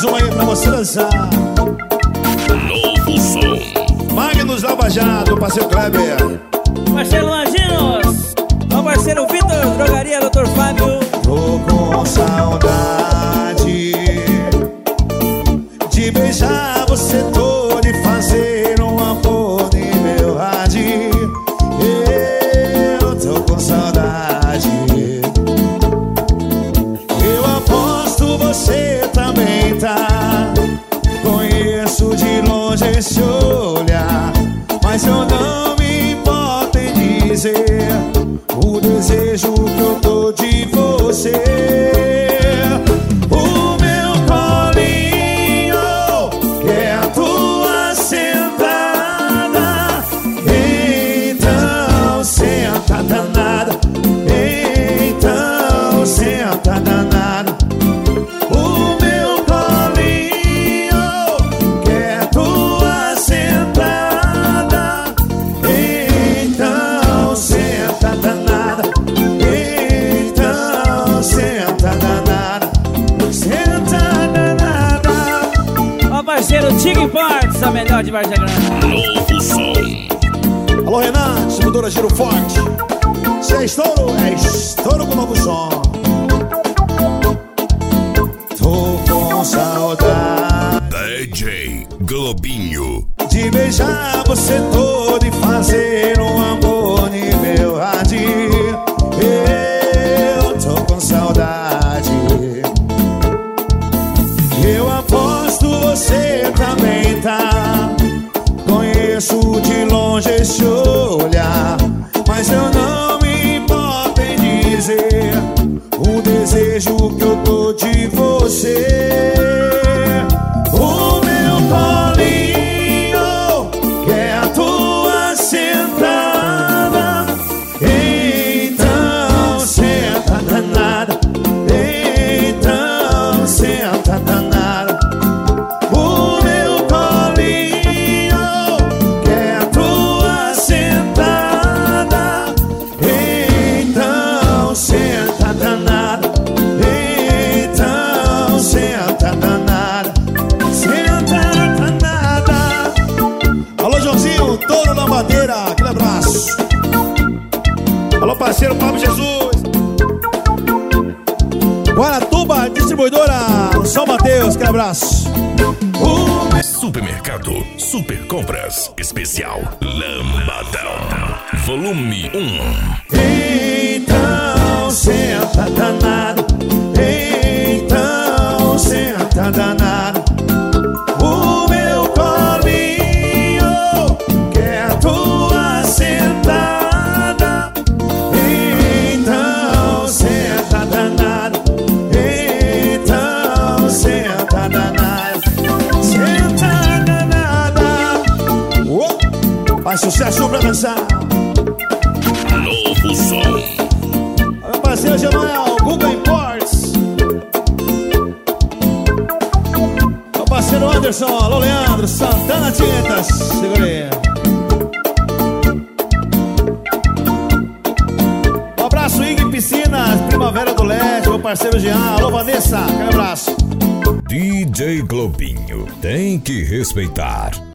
Mais uma aí pra você dançar. Novo som. Magnus Lava Jato, parceiro Kleber. Marcelo Anginos, o parceiro Vitor, drogaria Dr. Fábio. Tô com saudade de beijar você todo e fazer um amor em meu rádio. Eu tô com saudade. Eu aposto você também tá. Conheço de longe esse olhar, mas eu não me importo em dizer o desejo que eu tô de você. O meu colinho quer a tua sentada. Então senta danada. Então senta danada. O meu colinho quer a tua sentada. Então senta danada. Então senta danada. Senta danada. O parceiro Tig Imports, a melhor de Vargem Grande. Novo som. Alô, Renan, distribuidora Giro Forte. Se é estouro com novo som. Tô com saudade DJ Globinho. de beijar você todo e fazer um amor em meu rádio. Eu tô com saudade. Eu aposto você também tá. Conheço de longe esse olhar, mas eu não me importo em dizer o desejo que eu tô de você. O meu colinho quer a tua sentada. Então senta danada. Então senta danada. O meu colinho quer a tua sentada. Então senta danada. Então senta danada. Senta danada. Alô, Joãozinho, touro na madeira, aquele abraço. Alô, parceiro Pablo Jesus. Guaratuba, distribuidora São Mateus, aquele abraço. Supermercado Super Compras Especial Lambadão Volume 1. Então senta danado. Então senta danado. O meu colinho quer a tua sentada. Então senta danado. Então senta danado. Senta danada. Faz sucesso pra dançar. Novo som. Meu parceiro Gemael, Google Imports. Meu parceiro Anderson, alô Leandro, Santana Tintas. Segura aí. Um abraço, Ig Piscinas, Primavera do Leste. Meu parceiro Jean, alô Vanessa, aquele abraço. DJ Globinho tem que respeitar.